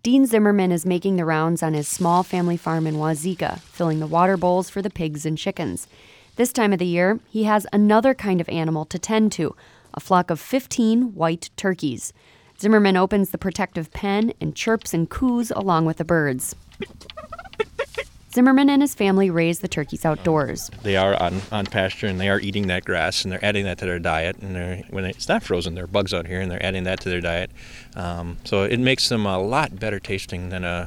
Dean Zimmerman is making the rounds on his small family farm in Wazeeka, filling the water bowls for the pigs and chickens. This time of the year, he has another kind of animal to tend to, a flock of 15 white turkeys. Zimmerman opens the protective pen and chirps and coos along with the birds. Zimmerman and his family raise the turkeys outdoors. They are on pasture, and they are eating that grass, and they're adding that to their diet. And when it's not frozen, there are bugs out here, and they're adding that to their diet. So it makes them a lot better tasting than a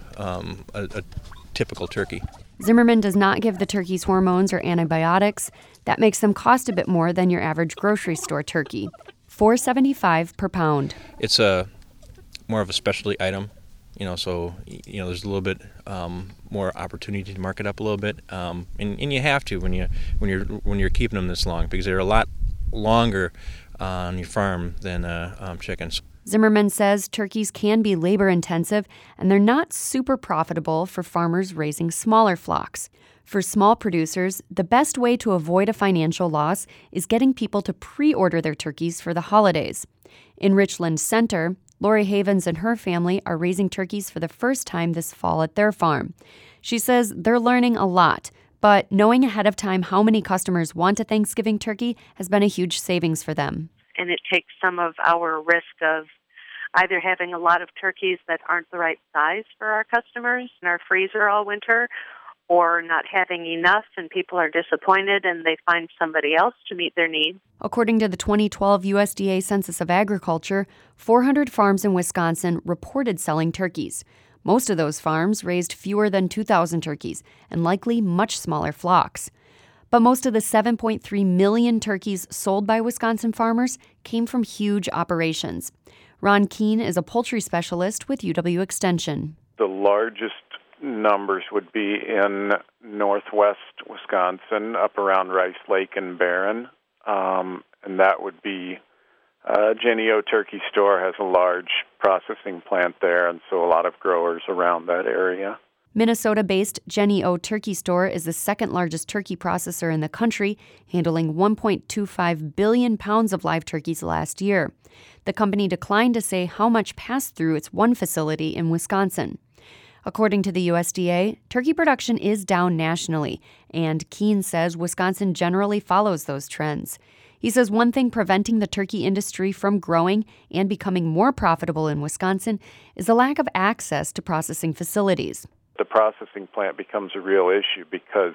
typical turkey. Zimmerman does not give the turkeys hormones or antibiotics. That makes them cost a bit more than your average grocery store turkey, $4.75 per pound. It's more of a specialty item. So there's a little bit more opportunity to mark it up a little bit, and you have to when you're keeping them this long, because they're a lot longer on your farm than chickens. Zimmerman says turkeys can be labor-intensive, and they're not super profitable for farmers raising smaller flocks. For small producers, the best way to avoid a financial loss is getting people to pre-order their turkeys for the holidays. In Richland Center, Lori Havens and her family are raising turkeys for the first time this fall at their farm. She says they're learning a lot, but knowing ahead of time how many customers want a Thanksgiving turkey has been a huge savings for them. And it takes some of our risk of either having a lot of turkeys that aren't the right size for our customers in our freezer all winter, or not having enough and people are disappointed and they find somebody else to meet their needs. According to the 2012 USDA Census of Agriculture, 400 farms in Wisconsin reported selling turkeys. Most of those farms raised fewer than 2,000 turkeys and likely much smaller flocks. But most of the 7.3 million turkeys sold by Wisconsin farmers came from huge operations. Ron Keene is a poultry specialist with UW Extension. The largest numbers would be in northwest Wisconsin, up around Rice Lake and Barron, and that would be Jenny O Turkey Store has a large processing plant there, and so a lot of growers around that area. Minnesota-based Jenny O Turkey Store is the second largest turkey processor in the country, handling 1.25 billion pounds of live turkeys last year. The company declined to say how much passed through its one facility in Wisconsin. According to the USDA, turkey production is down nationally, and Keene says Wisconsin generally follows those trends. He says one thing preventing the turkey industry from growing and becoming more profitable in Wisconsin is the lack of access to processing facilities. The processing plant becomes a real issue because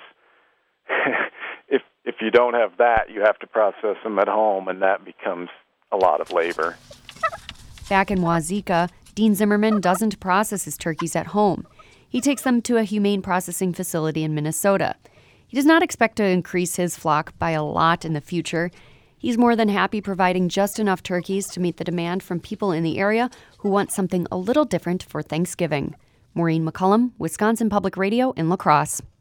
if you don't have that, you have to process them at home, and that becomes a lot of labor. Back in Wazeeka, Dean Zimmerman doesn't process his turkeys at home. He takes them to a humane processing facility in Minnesota. He does not expect to increase his flock by a lot in the future. He's more than happy providing just enough turkeys to meet the demand from people in the area who want something a little different for Thanksgiving. Maureen McCullum, Wisconsin Public Radio in La Crosse.